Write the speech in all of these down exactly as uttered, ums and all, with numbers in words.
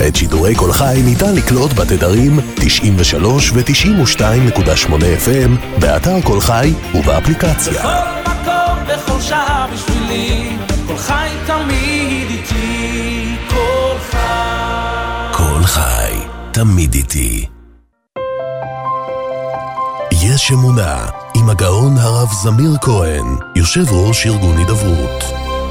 את שידורי כל חי ניתן לקלוט בתדרים תשעים ושלוש ו-תשעים ושתיים נקודה שמונה אף אם באתר כל חי ובאפליקציה. בכל מקום, בכל שעה בשבילי, כל חי תמיד איתי, כל חי. כל חי, תמיד איתי. יש אמונה עם הגאון הרב זמיר כהן, יושב ראש ארגון הידברות.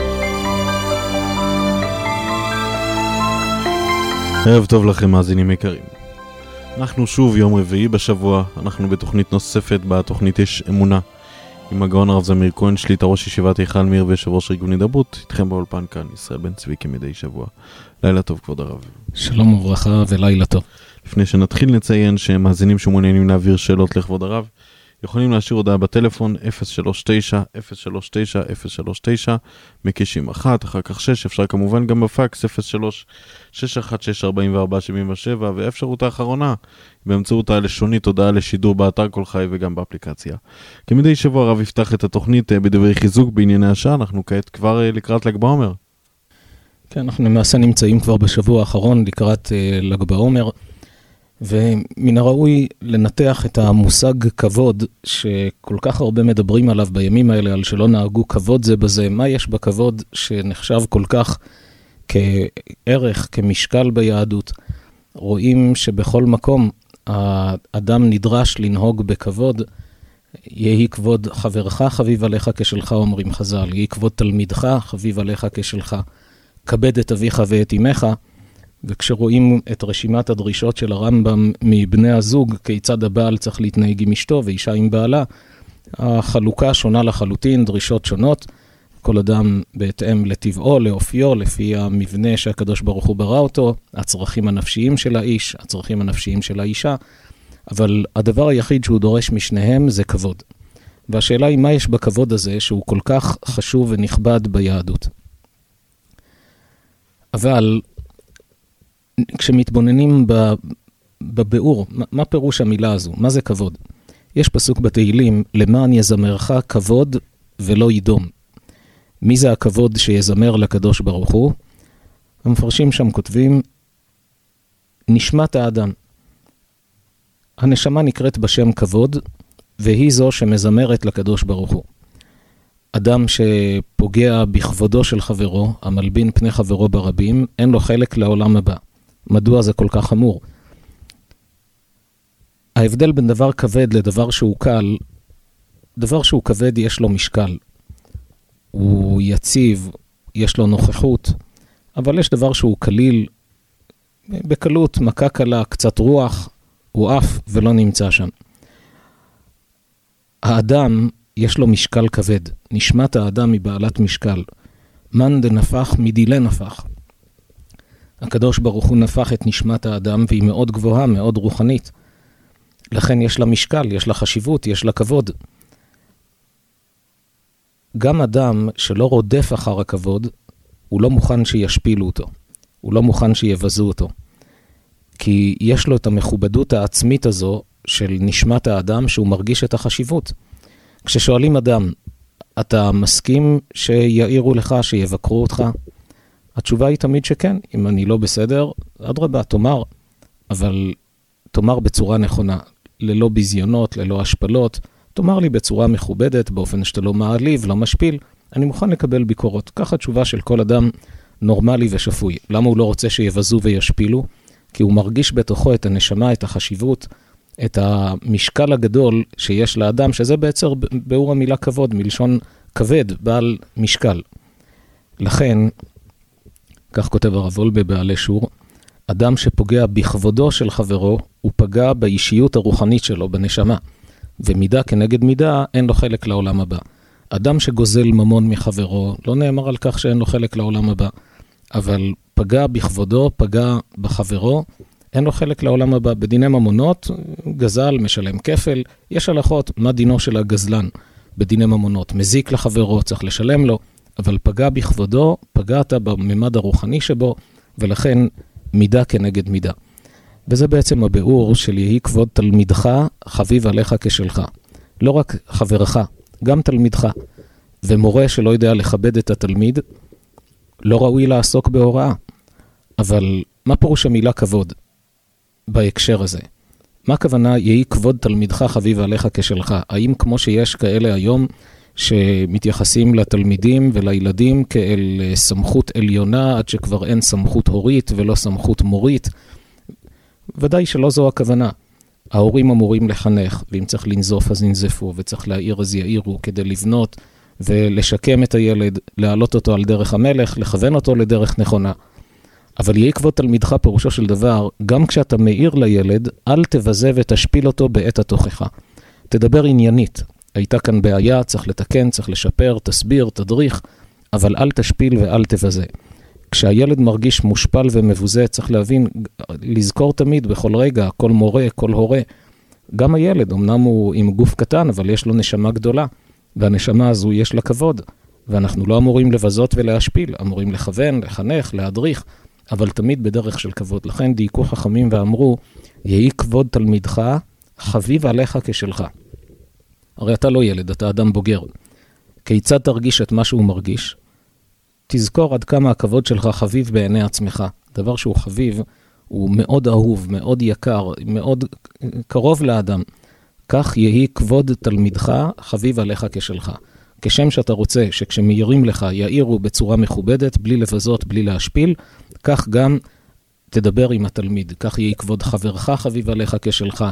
ערב טוב לכם מאזינים יקרים. אנחנו שוב יום רביעי בשבוע, אנחנו בתוכנית נוספת, בתוכנית יש אמונה עם הגאון הרב זמיר כהן, שליטה ראש ישיבת היכל מאיר ויושב ראש ארגון הידברות, איתכם באולפן כאן, ישראל בן צבי כמדי שבוע. לילה טוב כבוד הרב. שלום וברכה ולילה טוב. לפני שנתחיל נציין שמאזינים שמעוניינים להעביר שאלות לכבוד הרב, יכולים להשאיר הודעה בטלפון אפס שלוש תשע אפס שלוש תשע אפס שלוש תשע, מקישים אחת, אחר כך שש, אפשר כמובן גם בפקס אפס שלוש שש אחת שש ארבעים וארבע שבעים ושבע, ואפשרות האחרונה באמצעות הלשונית הודעה לשידור באתר כל חי וגם באפליקציה. כמדי שבוע הרב יפתח את התוכנית בדברי חיזוק בענייני השעה, אנחנו כעת כבר לקראת ל"ג בעומר. כן, אנחנו למעשה נמצאים כבר בשבוע האחרון לקראת uh, ל"ג בעומר, ומן הראוי לנתח את המושג כבוד, שכל כך הרבה מדברים עליו בימים האלה, על שלא נהגו כבוד זה בזה. מה יש בכבוד שנחשב כל כך כערך, כמשקל ביהדות? רואים שבכל מקום האדם נדרש לנהוג בכבוד. יהי כבוד חברך חביב עליך כשלך, אומרים חז"ל. יהי כבוד תלמידך חביב עליך כשלך. כבד את אביך ואת אמך. וכשרואים את רשימת הדרישות של הרמב"ם מבני הזוג, כיצד הבעל צריך להתנהג עם אשתו ואישה עם בעלה, החלוקה שונה לחלוטין, דרישות שונות, כל אדם בהתאם לטבעו, לאופיו, לפי המבנה שהקדוש ברוך הוא ברא אותו, הצרכים הנפשיים של האיש, הצרכים הנפשיים של האישה, אבל הדבר היחיד שהוא דורש משניהם זה כבוד. והשאלה היא מה יש בכבוד הזה שהוא כל כך חשוב ונכבד ביהדות. אבל כשמתבוננים בביאור, מה פירוש המילה הזו? מה זה כבוד? יש פסוק בתהילים, למען יזמרך כבוד ולא ידום. מי זה הכבוד שיזמר לקדוש ברוך הוא? המפרשים שם כותבים, נשמת האדם. הנשמה נקראת בשם כבוד, והיא זו שמזמרת לקדוש ברוך הוא. אדם שפוגע בכבודו של חברו, המלבין פני חברו ברבים, אין לו חלק לעולם הבא. מדוע זה כל כך חמור? ההבדל בין דבר כבד לדבר שהוא קל, דבר שהוא כבד יש לו משקל. הוא יציב, יש לו נוכחות, אבל יש דבר שהוא קליל, בקלות, מכה קלה, קצת רוח, הוא אף ולא נמצא שם. האדם יש לו משקל כבד, נשמת האדם היא בעלת משקל. מן דנפח מדילה נפח. הקדוש ברוך הוא נפח את נשמת האדם, והיא מאוד גבוהה, מאוד רוחנית. לכן יש לה משקל, יש לה חשיבות, יש לה כבוד. גם אדם שלא רודף אחר הכבוד, הוא לא מוכן שישפילו אותו. הוא לא מוכן שיבזו אותו. כי יש לו את המכובדות העצמית הזו של נשמת האדם, שהוא מרגיש את החשיבות. כששואלים אדם, אתה מסכים שיעירו לך, שיבקרו אותך? התשובה היא תמיד שכן. אם אני לא בסדר, אדרבה, תאמר. אבל תאמר בצורה נכונה, ללא בזיונות, ללא השפלות. תאמר לי בצורה מכובדת, באופן שאתה לא מעליב, לא משפיל. אני מוכן לקבל ביקורות. ככה תשובה של כל אדם נורמלי ושפוי. למה הוא לא רוצה שיבזו וישפילו? כי הוא מרגיש בתוכו את הנשמה, את החשיבות, את המשקל הגדול שיש לאדם, שזה בעצם באור המילה כבוד, מלשון כבד, בעל משקל. לכן, כך כותב הרב וולבה בעלי שור, אדם שפוגע בכבודו של חברו, הוא פגע באישיות הרוחנית שלו, בנשמה. ומידה כנגד מידה, אין לו חלק לעולם הבא. אדם שגוזל ממון מחברו, לא נאמר על כך שאין לו חלק לעולם הבא. אבל פגע בכבודו, פגע בחברו, אין לו חלק לעולם הבא. בדיני ממונות, גזל, משלם כפל, יש הלכות, מה דינו של הגזלן בדיני ממונות? מזיק לחברו, צריך לשלם לו, אבל פגע בכבודו, פגעת בממד הרוחני שבו, ולכן מידה כנגד מידה. וזה בעצם הביאור של יהי כבוד תלמידך חביב עליך כשלך. לא רק חברך, גם תלמידך. ומורה שלא יודע לכבד את התלמיד, לא ראוי לעסוק בהוראה. אבל מה פירוש המילה כבוד בהקשר הזה? מה הכוונה, יהי כבוד תלמידך חביב עליך כשלך? האם כמו שיש כאלה היום שמתייחסים לתלמידים ולילדים כאל סמכות עליונה, עד שכבר אין סמכות הורית ולא סמכות מורית? ודאי שלא זו הכוונה. ההורים אמורים לחנך, ואם צריך לנזוף אז ינזפו, וצריך להעיר אז יעירו, כדי לבנות ולשקם את הילד, להעלות אותו על דרך המלך, לכוון אותו לדרך נכונה. אבל יהי כבוד תלמידך פירושו של דבר, גם כשאתה מאיר לילד, אל תבזה ותשפיל אותו בעת התוכחה. תדבר עניינית. הייתה כאן בעיה, צריך לתקן, צריך לשפר, תסביר, תדריך, אבל אל תשפיל ואל תבזה. כשהילד מרגיש מושפל ומבוזה, צריך להבין, לזכור תמיד בכל רגע, כל מורה, כל הורה. גם הילד, אמנם הוא עם גוף קטן, אבל יש לו נשמה גדולה, והנשמה הזו יש לה כבוד, ואנחנו לא אמורים לבזות ולהשפיל, אמורים לכוון, לחנך, להדריך, אבל תמיד בדרך של כבוד. לכן דייקו חכמים ואמרו, יהי כבוד תלמידך, חביב עליך כשלך. הרי אתה לא ילד, אתה אדם בוגר. כיצד תרגיש את מה שהוא מרגיש? תזכור עד כמה הכבוד שלך חביב בעיני עצמך. דבר שהוא חביב, הוא מאוד אהוב, מאוד יקר, מאוד קרוב לאדם. כך יהי כבוד תלמידך, חביב עליך כשלך. כשם שאתה רוצה שכשמאירים לך יאירו בצורה מכובדת, בלי לבזות, בלי להשפיל, כך גם תדבר עם התלמיד. כך יהי כבוד חברך חביב עליך כשלך.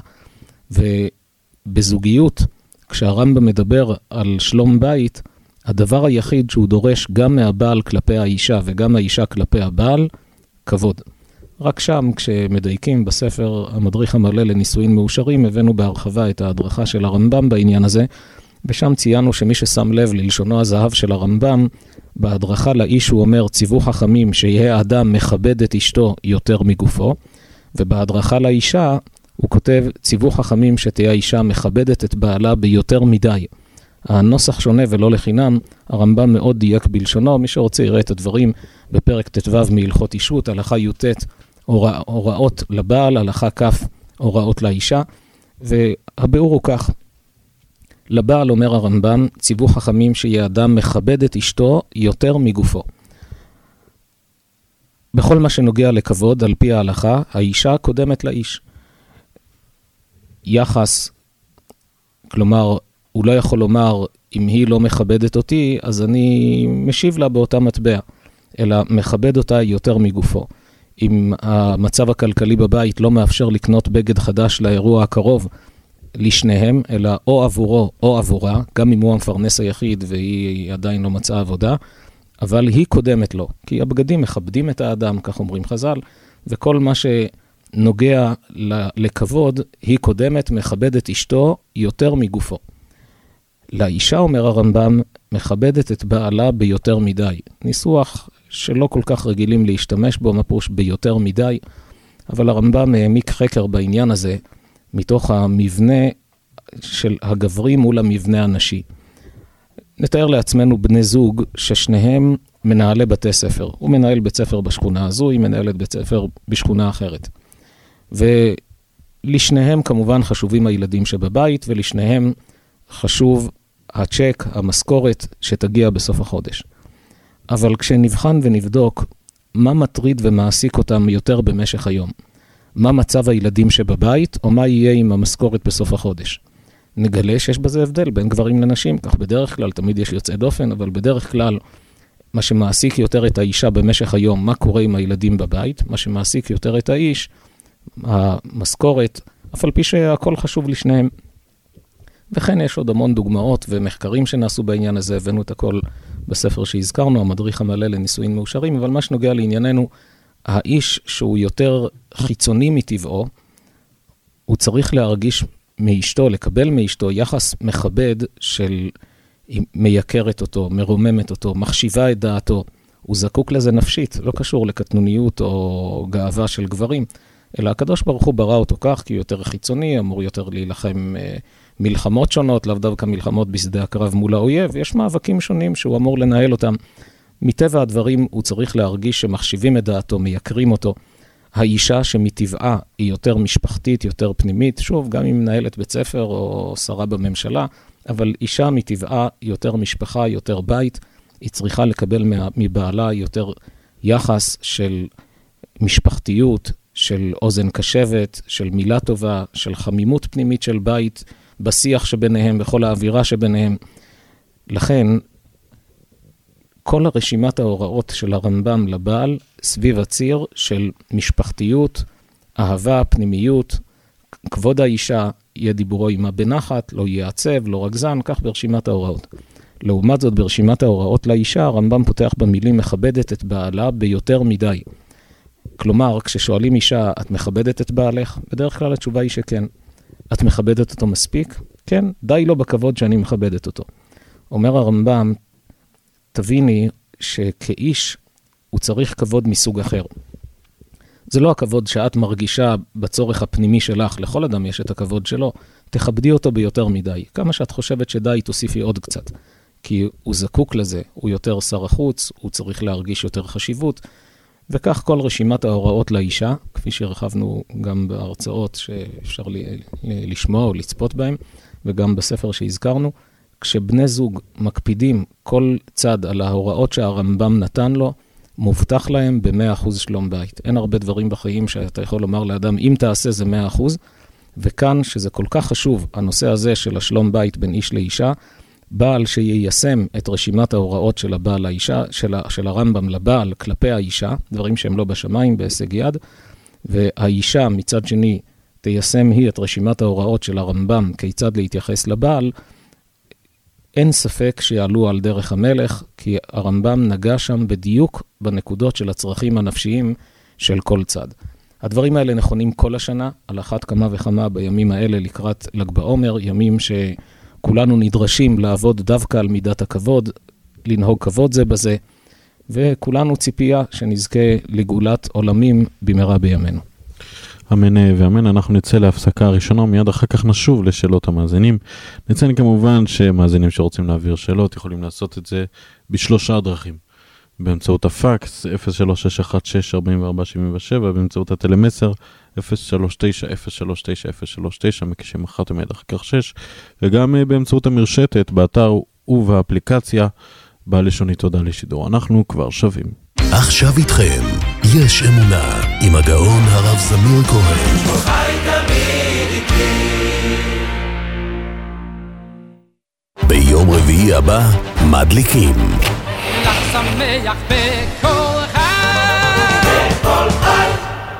ובזוגיות, כשהרמב"ם מדבר על שלום בית, הדבר היחיד שהוא דורש גם מהבעל כלפי האישה וגם האישה כלפי הבעל, כבוד. רק שם, כשמדייקים בספר המדריך המלא לנישואין מאושרים, הבאנו בהרחבה את ההדרכה של הרמב"ם בעניין הזה, ושם ציינו שמי ששם לב ללשונו הזהב של הרמב"ם, בהדרכה לאיש הוא אומר, ציוו חכמים שיהיה האדם מכבד את אשתו יותר מגופו, ובהדרכה לאישה הוא כותב, ציוו חכמים שתהיה האישה מכבדת את בעלה ביותר מדי. הנוסח שונה ולא לחינם, הרמב"ם מאוד דייק בלשונו, מי שרוצה יראה את הדברים בפרק תתוו מהלכות אישות, הלכה י"ט הורא, הוראות לבעל, הלכה כ' הוראות לאישה, והביאור הוא כך, לבעל אומר הרמב"ם, ציוו חכמים שיהיה אדם מכבד את אשתו יותר מגופו. בכל מה שנוגע לכבוד, על פי ההלכה, האישה קודמת לאיש. יחס, כלומר, הוא לא יכול לומר, אם היא לא מכבדת אותי, אז אני משיב לה באותה מטבע, אלא מכבד אותה יותר מגופו. אם המצב הכלכלי בבית לא מאפשר לקנות בגד חדש לאירוע הקרוב לשניהם, אלא או עבורו או עבורה, גם אם הוא המפרנס היחיד והיא עדיין לא מצאה עבודה, אבל היא קודמת לו, כי הבגדים מכבדים את האדם, כך אומרים חז"ל, וכל מה שנוגע לכבוד, היא קודמת, מכבדת אשתו יותר מגופו. לאישה, אומר הרמב"ם, מכבדת את בעלה ביותר מדי. ניסוח שלא כל כך רגילים להשתמש בו, מה פירוש ביותר מדי, אבל הרמב"ם העמיק חקר בעניין הזה, מתוך המבנה של הגברי מול המבנה הנשי. נתאר לעצמנו בני זוג ששניהם מנהלי בתי ספר. הוא מנהל בית ספר בשכונה הזו, היא מנהלת בית ספר בשכונה אחרת. ולשניהם כמובן חשובים הילדים שבבית, ולשניהם חשוב הצ'ק, המשכורת שתגיע בסוף החודש. אבל כשנבחן ונבדוק מה מטריד ומעסיק אותם יותר במשך היום, מה מצב הילדים שבבית, או מה יהיה עם המשכורת בסוף החודש. נגלה שיש בזה הבדל בין גברים לנשים, כך בדרך כלל, תמיד יש יוצא דופן, אבל בדרך כלל, מה שמעסיק יותר את האישה במשך היום, מה קורה עם הילדים בבית, מה שמעסיק יותר את האיש, המשכורת, אף על פי שהכל חשוב לשניהם. וכן יש עוד המון דוגמאות ומחקרים שנעשו בעניין הזה, הבאנו את הכל בספר שהזכרנו, המדריך המלא לנישואין מאושרים, אבל מה שנוגע לענייננו, האיש שהוא יותר חיצוני מטבעו, הוא צריך להרגיש מאשתו, לקבל מאשתו יחס מכבד של מייקרת אותו, מרוממת אותו, מחשיבה את דעתו. הוא זקוק לזה נפשית, לא קשור לקטנוניות או גאווה של גברים, אלא הקדוש ברוך הוא ברא אותו כך, כי הוא יותר חיצוני, אמור יותר להילחם מלחמות שונות, לאו דווקא מלחמות בשדה הקרב מול האויב, יש מאבקים שונים שהוא אמור לנהל אותם. מטבע הדברים הוא צריך להרגיש שמחשיבים את דעתו, מייקרים אותו. האישה שמטבעה היא יותר משפחתית, יותר פנימית, שוב, גם אם מנהלת בית ספר או שרה בממשלה, אבל אישה מטבעה יותר משפחה, יותר בית, היא צריכה לקבל מבעלה יותר יחס של משפחתיות, של אוזן קשבת, של מילה טובה, של חמימות פנימית של בית, בשיח שביניהם, בכל האווירה שביניהם. לכן, כל הרשימת ההוראות של הרמב"ם לבעל, סביב הציר של משפחתיות, אהבה, פנימיות, כבוד האישה, יהיה דיבורו עמה בנחת, לא יהיה עצב, לא רגזן, כך ברשימת ההוראות. לעומת זאת, ברשימת ההוראות לאישה, הרמב"ם פותח במילים מכבדת את בעלה ביותר מדי. כלומר, כששואלים אישה, את מכבדת את בעלך? בדרך כלל התשובה היא שכן. את מכבדת אותו מספיק? כן, די לו בכבוד שאני מכבדת אותו. אומר הרמב"ם, תביני שכאיש הוא צריך כבוד מסוג אחר. זה לא הכבוד שאת מרגישה בצורך הפנימי שלך, לכל אדם יש את הכבוד שלו, תכבדי אותו ביותר מדי. כמה שאת חושבת שדי, תוסיפי עוד קצת. כי הוא זקוק לזה, הוא יותר שר החוץ, הוא צריך להרגיש יותר חשיבות, וכך כל רשימת ההוראות לאישה, כפי שהרחבנו גם בהרצאות שאפשר לשמוע או לצפות בהם, וגם בספר שהזכרנו, כשבני זוג מקפידים כל צד על ההוראות שהרמב"ם נתן לו, מובטח להם ב-מאה אחוז שלום בית. אין הרבה דברים בחיים שאתה יכול לומר לאדם, אם תעשה זה מאה אחוז, וכאן שזה כל כך חשוב, הנושא הזה של השלום בית בין איש לאישה, בעל שיישם את רשימת ההוראות של הבעל לאישה, של, של הרמב"ם לבעל כלפי האישה, דברים שהם לא בשמיים, בהישג יד, והאישה מצד שני תיישם היא את רשימת ההוראות של הרמב"ם כיצד להתייחס לבעל, אין ספק שיעלו על דרך המלך, כי הרמב"ם נגע שם בדיוק בנקודות של הצרכים הנפשיים של כל צד. הדברים האלה נכונים כל השנה, על אחת כמה וכמה בימים האלה לקראת ל"ג בעומר, ימים שכולנו נדרשים לעבוד דווקא על מידת הכבוד, לנהוג כבוד זה בזה, וכולנו ציפייה שנזכה לגאולת עולמים במהרה בימינו. אמן ואמן. אנחנו נצא להפסקה הראשונה, מיד אחר כך נשוב לשאלות המאזינים. נציין כמובן שמאזינים שרוצים להעביר שאלות יכולים לעשות את זה בשלושה דרכים. באמצעות הפקס אפס שלוש שש אחת שש ארבעים וארבע שבעים ושבע, באמצעות הטלמסר אפס שלוש תשע אפס שלוש תשע אפס שלוש תשע מקישים אחת ומיד אחר כך שש, וגם באמצעות המרשתת באתר ובאפליקציה בלשונית תודה לשידור. אנחנו כבר שווים. עכשיו איתכם, יש אמונה, עם הגאון הרב זמיר כהן. חי תמיד איתי. ביום רביעי הבא, מדליקים. לך שמח בכל חי. בכל חי.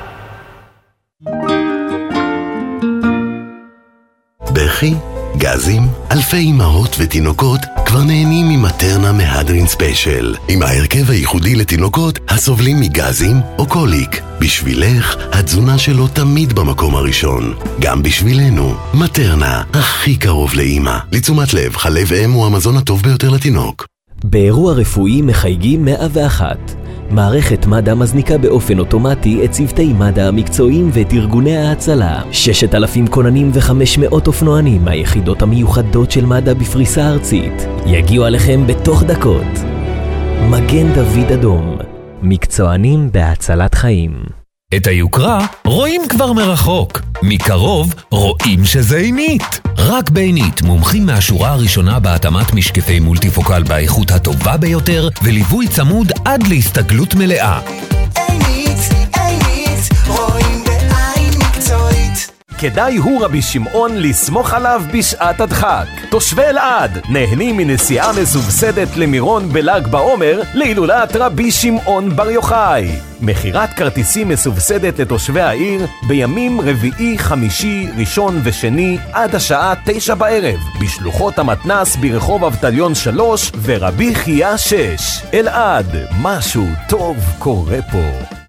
בכי, גזים, אלפי אמהות ותינוקות כבר נהנים ממטרנה מהדרין ספיישל, עם ההרכב הייחודי לתינוקות הסובלים מגזים או קוליק. בשבילך, התזונה שלו תמיד במקום הראשון. גם בשבילנו, מטרנה, הכי קרוב לאמא. לתשומת לב, חלב אם הוא המזון הטוב ביותר לתינוק. באירוע רפואי מחייגים מאה ואחת. מערכת מד"א מזניקה באופן אוטומטי את צוותי מד"א המקצועיים ואת ארגוני ההצלה. ששת אלפים כוננים וחמש מאות אופנוענים מהיחידות המיוחדות של מד"א בפריסה ארצית יגיעו עליכם בתוך דקות. מגן דוד אדום, מקצוענים בהצלת חיים. את היוקרה רואים כבר מרחוק, מקרוב רואים שזה עינית. רק בעינית, מומחים מהשורה הראשונה בהתאמת משקפי מולטיפוקל באיכות הטובה ביותר וליווי צמוד עד להסתגלות מלאה. עינית, עינית, רואים בעין מקצועית. כדאי הוא רבי שמעון לסמוך עליו בשעת הדחק. תושבי אלעד נהנים מנסיעה מסובסדת למירון בל"ג בעומר להילולת רבי שמעון בר יוחאי. מחירת כרטיסים מסובסדת לתושבי העיר בימים רביעי, חמישי, ראשון ושני עד השעה תשע בערב בשלוחות המתנס ברחוב אבטליון שלוש ורבי חייה שש. אלעד, משהו טוב קורה פה.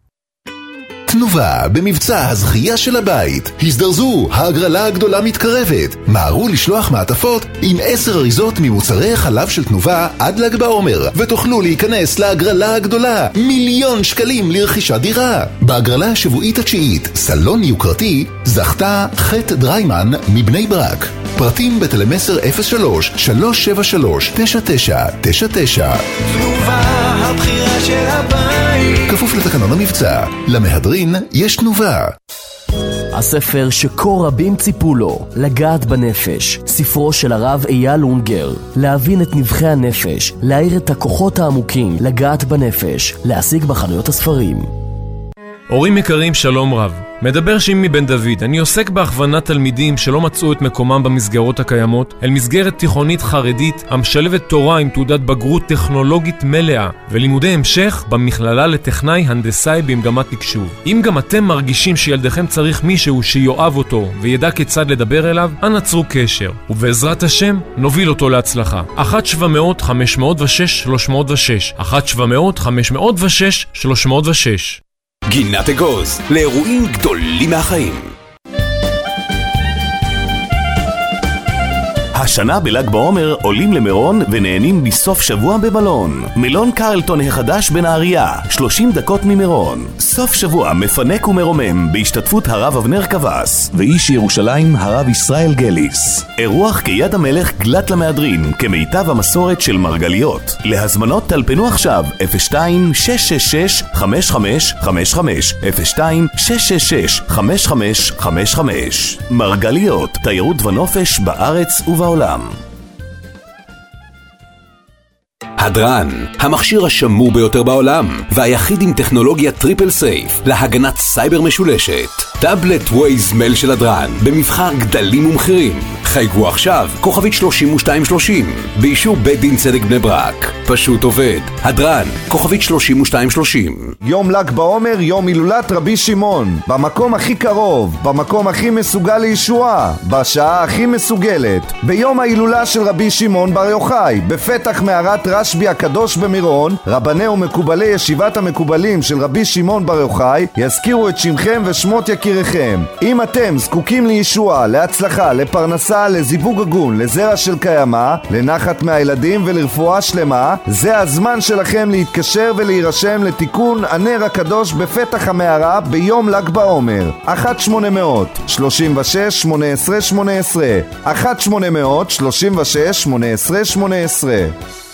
תנובה במבצע הזכייה של הבית. הזדרזו, ההגרלה הגדולה מתקרבת. מהרו לשלוח מעטפות עם עשר אריזות ממוצרי חלב של תנובה עד ל"ג בעומר, ותוכלו להיכנס להגרלה הגדולה, מיליון שקלים לרכישת דירה. בהגרלה השבועית התשיעית, סלון יוקרתי, זכתה חט דריימן מבני ברק. פרטים בטלמסר אפס שלוש שלוש שבע שלוש תשע תשע תשע תשע. תנובה, הבחירה של הבית. כפוף לתקנון המבצע. למהדרין יש תנובה. הספר שכה רבים ציפו לו, לגעת בנפש, ספרו של הרב אייל אונגר. להבין את נבחי הנפש, להאיר את הכוחות העמוקים, לגעת בנפש, להשיג בחנויות הספרים. הורים יקרים, שלום רב. מדבר שימי בן דוד. אני עוסק בהכוונת תלמידים שלא מצאו את מקומם במסגרות הקיימות אל מסגרת תיכונית חרדית המשלבת תורה עם תעודת בגרות טכנולוגית מלאה ולימודי המשך במכללה לטכנאי הנדסאי במגמת תקשוב. אם גם אתם מרגישים שילדיכם צריך מישהו שיואב אותו וידע כיצד לדבר אליו, אנא צרו קשר, ובעזרת השם נוביל אותו להצלחה. אחת שבע מאות חמש מאות ושש שלוש מאות ושש אחת שבע מאות חמש מאות ושש שלוש מאות ושש. גינת אגוז, לאירועים גדולים מהחיים. השנה בל"ג בעומר עולים למירון ונהנים מסוף שבוע במלון. מלון קרלטון החדש בנהריה, שלושים דקות ממירון. סוף שבוע מפנק ומרומם בהשתתפות הרב אבנר קבס ואיש ירושלים הרב ישראל גליס. אירוח כיד המלך גלת למהדרין כמיטב המסורת של מרגליות. להזמנות טלפנו עכשיו אפס שתיים שש שש שש חמש חמש חמש חמש אפס שתיים שש שש שש חמש חמש חמש חמש. מרגליות, תיירות ונופש בארץ ובעולם. עולם. הדרן, המכשיר השמור ביותר בעולם והיחיד עם טכנולוגיה טריפל סייף להגנת סייבר משולשת. טאבלט ווייז מייל של הדרן במבחר גדלים ומחירים. חייגו עכשיו כוכבית שלושים ושתיים שלושים באישור בית דין צדק בני ברק. פשוט עובד. הדרן, כוכבית שלושים ושתיים שלושים. יום ל"ג בעומר, יום הילולת רבי שמעון, במקום הכי קרוב, במקום הכי מסוגל לישועה, בשעה הכי מסוגלת, ביום ההילולה של רבי שמעון בר יוחאי, בפתח מערת רשב"י הקדוש במירון. רבני ומקובלי ישיבת המקובלים של רבי שמעון בר יוחאי יזכירו את שמכם ושמות יקיריכם. אם אתם זקוקים לישועה, להצלחה, לפרנסה, לזיווג הגון, לזרע של קיימה, לנחת מהילדים ולרפואה שלמה, זה הזמן שלכם להתקשר ולהירשם לתיקון הנר הקדוש בפתח המערה ביום ל"ג בעומר. אחת שמונה מאות שלושים ושש שמונה עשרה שמונה עשרה אחת שמונה מאות שלושים ושש שמונה עשרה שמונה עשרה.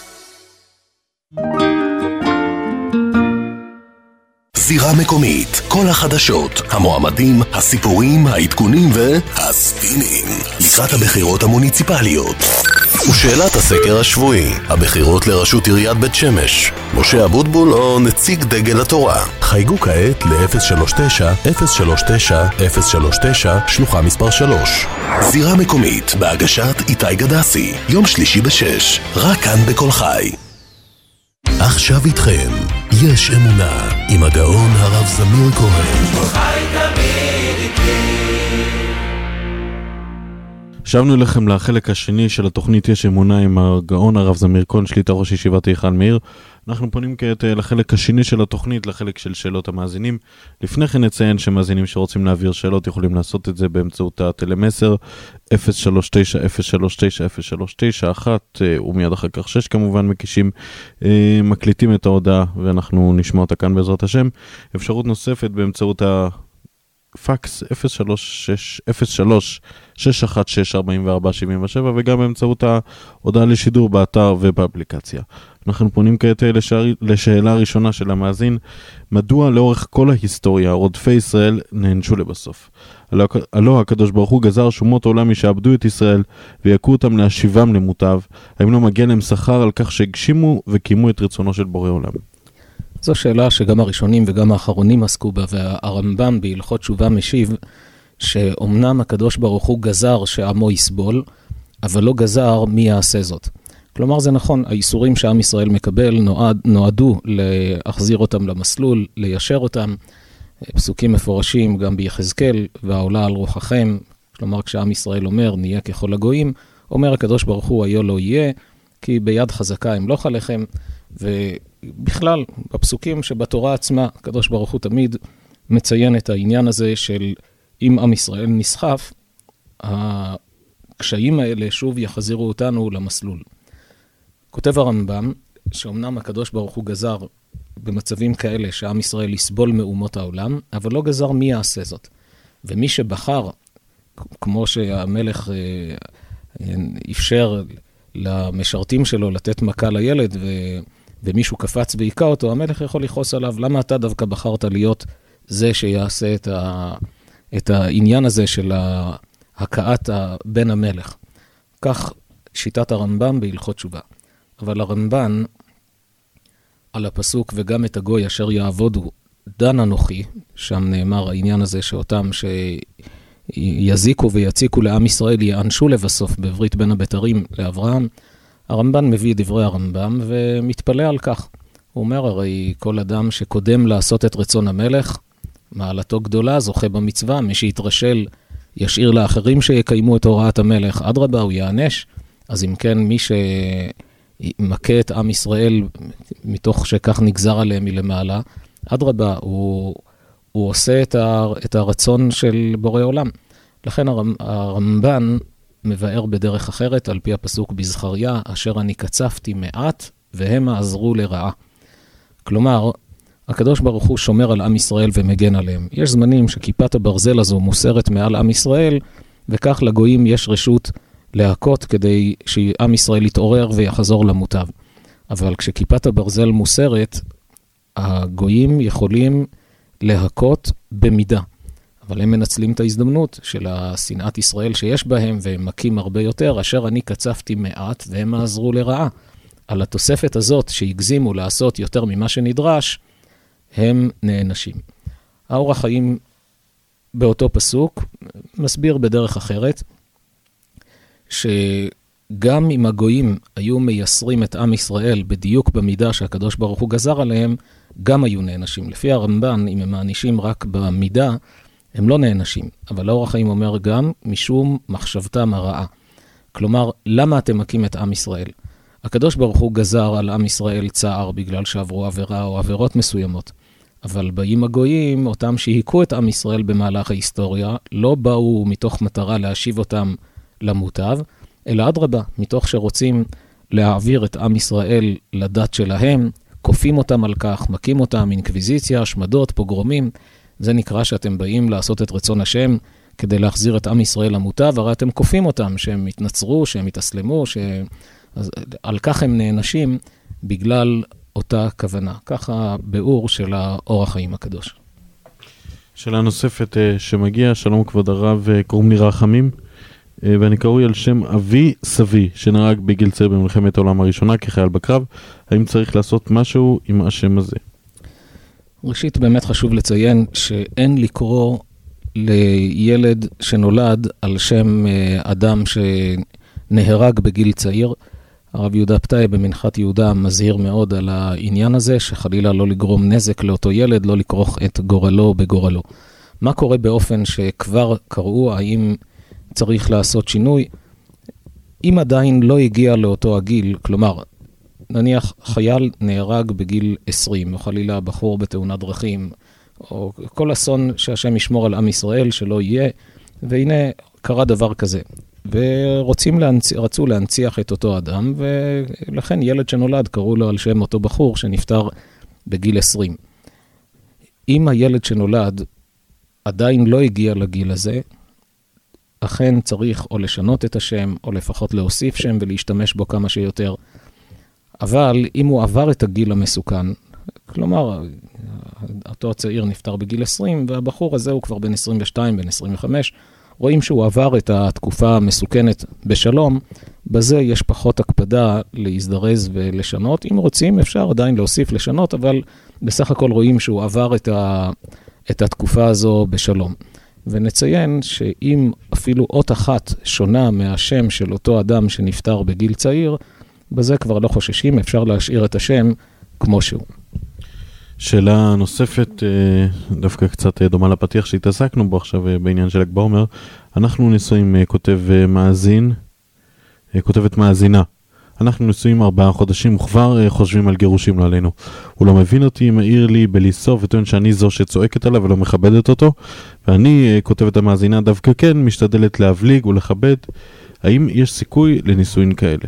זירה מקומית, כל החדשות, המועמדים, הסיפורים, העדכונים והספינים לקראת הבחירות המוניציפליות. ושאלת הסקר השבועי, הבחירות לראשות עיריית בית שמש, משה אבוטבול או נציג דגל התורה. חייגו כעת ל-אפס שלוש תשע אפס שלוש תשע אפס שלוש תשע שלוחה מספר שלוש. זירה מקומית בהגשת איתי גדסי, יום שלישי בשש, רק כאן בכל חי. עכשיו איתכם, יש אמונה, עם הגאון הרב זמיר כהן. חי תמיד איתי. שבנו לכם לחלק השני של התוכנית יש אמונה עם הגאון הרב זמיר כהן, שליטה ראש ישיבת היכל מאיר. אנחנו פונים כעת לחלק השני של התוכנית, לחלק של שאלות המאזינים. לפני כן נציין שמאזינים שרוצים להעביר שאלות יכולים לעשות את זה באמצעות הטלמסר אפס שלוש תשע אפס שלוש תשע אפס שלוש תשע אחת ומיד אחר כך שש כמובן מקישים, מקליטים את ההודעה ואנחנו נשמע אותה כאן בעזרת השם. אפשרות נוספת באמצעות ה... פקס אפס שלוש שש אפס שלוש שש אחת שש ארבעים וארבע שבעים ושבע וגם באמצעות ההודעה לשידור באתר ובאפליקציה. אנחנו פונים כעת לשאל, לשאלה הראשונה של המאזין, מדוע לאורך כל ההיסטוריה רודפי ישראל נענשו לבסוף? הלא, הלא הקדוש ברוך הוא גזר שומות העולם משעבדו את ישראל ויקו אותם להשיבם למוטב, האם לא מגיע להם שכר על כך שהגשימו וקיימו את רצונו של בורא עולם? זו שאלה שגם הראשונים וגם האחרונים עסקו בה, והרמב"ם בהלכות תשובה משיב שאומנם הקדוש ברוך הוא גזר שעמו יסבול, אבל לא גזר מי יעשה זאת. כלומר זה נכון, האיסורים שעם ישראל מקבל נועד, נועדו להחזיר אותם למסלול, ליישר אותם. פסוקים מפורשים גם ביחזקאל, והעולה על רוחכם, כלומר כשעם ישראל אומר נהיה ככל הגויים, אומר הקדוש ברוך הוא היה לא יהיה, כי ביד חזקה אמלוך עליכם. ובכלל, בפסוקים שבתורה עצמה, הקדוש ברוך הוא תמיד מציין את העניין הזה של אם עם ישראל נסחף, הקשיים האלה שוב יחזירו אותנו למסלול. כותב הרמב"ם, שאומנם הקדוש ברוך הוא גזר במצבים כאלה שעם ישראל יסבול מאומות העולם, אבל לא גזר מי יעשה זאת. ומי שבחר, כמו שהמלך אפשר למשרתים שלו לתת מכה לילד, ו... ומישהו קפץ בעיקה אותו, המלך יכול לכעוס עליו, למה אתה דווקא בחרת להיות זה שיעשה את, ה... את העניין הזה של ההכאת בן המלך. כך שיטת הרמב"ם בהלכות תשובה. אבל הרמב"ן על הפסוק וגם את הגוי אשר יעבודו דן אנוכי, שם נאמר העניין הזה שאותם שיזיקו ויציקו לעם ישראל יענשו לבסוף בברית בין הבתרים לאברהם, הרמב"ן מביא דברי הרמב"ם ומתפלא על כך. הוא אומר, הרי כל אדם שקודם לעשות את רצון המלך, מעלתו גדולה, זוכה במצווה, מי שיתרשל ישאיר לאחרים שיקיימו את הוראת המלך, אדרבה, הוא יענש. אז אם כן, מי שמכה את עם ישראל, מתוך שכך נגזר עליהם מלמעלה, אדרבה, הוא, הוא עושה את, ה, את הרצון של בורא עולם. לכן הרמ, הרמב"ן מבאר בדרך אחרת, על פי הפסוק בזכריה, אשר אני קצפתי מעט, והם עזרו לרעה. כלומר, הקדוש ברוך הוא שומר על עם ישראל ומגן עליהם. יש זמנים שכיפת הברזל הזו מוסרת מעל עם ישראל, וכך לגויים יש רשות להכות כדי שעם ישראל יתעורר ויחזור למוטב. אבל כשכיפת הברזל מוסרת, הגויים יכולים להכות במידה. אבל הם מנצלים את ההזדמנות של השנאת ישראל שיש בהם, והם מכים הרבה יותר, אשר אני קצפתי מעט והם עזרו לרעה. על התוספת הזאת שהגזימו לעשות יותר ממה שנדרש, הם נענשים. האור החיים באותו פסוק מסביר בדרך אחרת, שגם אם הגויים היו מייסרים את עם ישראל בדיוק במידה שהקדוש ברוך הוא גזר עליהם, גם היו נענשים. לפי הרמב"ן, אם הם מענישים רק במידה, הם לא נענשים. אבל האור החיים אומר גם משום מחשבתם הרעה. כלומר, למה אתם מכים את עם ישראל? הקדוש ברוך הוא גזר על עם ישראל צער בגלל שעברו עבירה או עבירות מסוימות. אבל באים הגויים, אותם שהיקו את עם ישראל במהלך ההיסטוריה, לא באו מתוך מטרה להשיב אותם למוטב, אלא אדרבה, מתוך שרוצים להעביר את עם ישראל לדת שלהם, כופים אותם על כך, מכים אותם, אינקוויזיציה, השמדות, פוגרומים. זה נקרא שאתם באים לעשות את רצון השם כדי להחזיר את עם ישראל למוטב, הרי אתם כופים אותם שהם יתנצרו, שהם יתאסלמו, ש... אז על כך הם נענשים בגלל אותה כוונה. ככה ביאור של האור החיים הקדוש. שאלה נוספת שמגיע, שלום כבוד הרב, קוראים לי רחמים, ואני קרוי על שם אבי סבי, שנהרג בגיל צעיר במלחמת העולם הראשונה כחייל בקרב. האם צריך לעשות משהו עם השם הזה? ראשית, באמת חשוב לציין שאין לקרוא לילד שנולד על שם אדם שנהרג בגיל צעיר. הרב יהודה פתאי במנחת יהודה מזהיר מאוד על העניין הזה, שחלילה לא לגרום נזק לאותו ילד, לא לכרוך את גורלו בגורלו. מה קורה באופן שכבר קראו, האם צריך לעשות שינוי? אם עדיין לא הגיע לאותו הגיל, כלומר, נניח חייל נהרג בגיל עשרים, או חלילה בחור בתאונת דרכים, או כל אסון שהשם ישמור על עם ישראל שלא יהיה, והנה קרה דבר כזה. ורוצים להנציח, רצו להנציח את אותו אדם, ולכן ילד שנולד קראו לו על שם אותו בחור שנפטר בגיל עשרים. אם הילד שנולד עדיין לא הגיע לגיל הזה, אכן צריך או לשנות את השם, או לפחות להוסיף שם ולהשתמש בו כמה שיותר. אבל אם הוא עבר את הגיל המסוכן, כלומר, אותו הצעיר נפטר בגיל עשרים, והבחור הזה הוא כבר בן עשרים ושתיים, בן עשרים וחמש, רואים שהוא עבר את התקופה המסוכנת בשלום, בזה יש פחות הקפדה להזדרז ולשנות. אם רוצים, אפשר עדיין להוסיף לשנות, אבל בסך הכל רואים שהוא עבר את, ה, את התקופה הזו בשלום. ונציין שאם אפילו אות אחת שונה מהשם של אותו אדם שנפטר בגיל צעיר, בזה כבר לא חוששים, אפשר להשאיר את השם כמו שהוא. שאלה נוספת, דווקא קצת דומה לפתיח שהתעסקנו בו עכשיו בעניין של ל"ג בעומר. אנחנו נשואים, כותב מאזין, כותבת מאזינה. אנחנו נשואים ארבעה חודשים וכבר חושבים על גירושים לא עלינו. הוא לא מבין אותי, מעיר לי בלי סוף וטוען שאני זו שצועקת עליו ולא מכבדת אותו. ואני, כותבת המאזינה, דווקא כן משתדלת להבליג ולכבד. האם יש סיכוי לנישואים כאלה?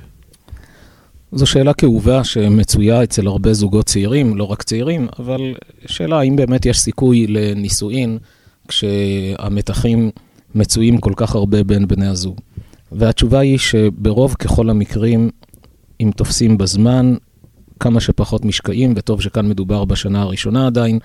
זו שאלה כאובה שמצויה אצל הרבה זוגות צעירים, לא רק צעירים, אבל שאלה האם באמת יש סיכוי לנישואין כשהמתחים מצויים כל כך הרבה בין בני הזוג. והתשובה היא שברוב ככל המקרים, אם תופסים בזמן, כמה שפחות משקעים, וטוב שכאן מדובר בשנה הראשונה עדיין,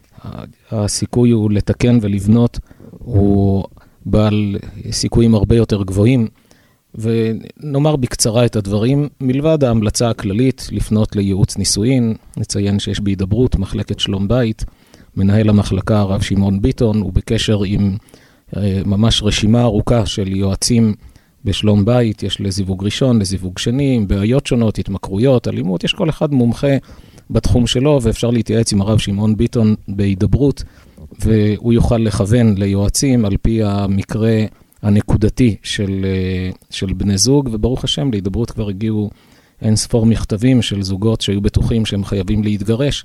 הסיכוי הוא לתקן ולבנות, הוא בעל סיכויים הרבה יותר גבוהים, ונאמר בקצרה את הדברים, מלבד ההמלצה הכללית לפנות לייעוץ נישואין, נציין שיש בהידברות מחלקת שלום בית, מנהל המחלקה הרב שמעון ביטון, הוא בקשר עם ממש רשימה ארוכה של יועצים בשלום בית, יש לזיווג ראשון, לזיווג שני, בעיות שונות, התמכרויות, אלימות, יש כל אחד מומחה בתחום שלו, ואפשר להתייעץ עם הרב שמעון ביטון בהידברות, והוא יוכל לכוון ליועצים על פי המקרה הנקודתי של, של בני זוג, וברוך השם, להידברות כבר הגיעו אין ספור מכתבים של זוגות שהיו בטוחים שהם חייבים להתגרש,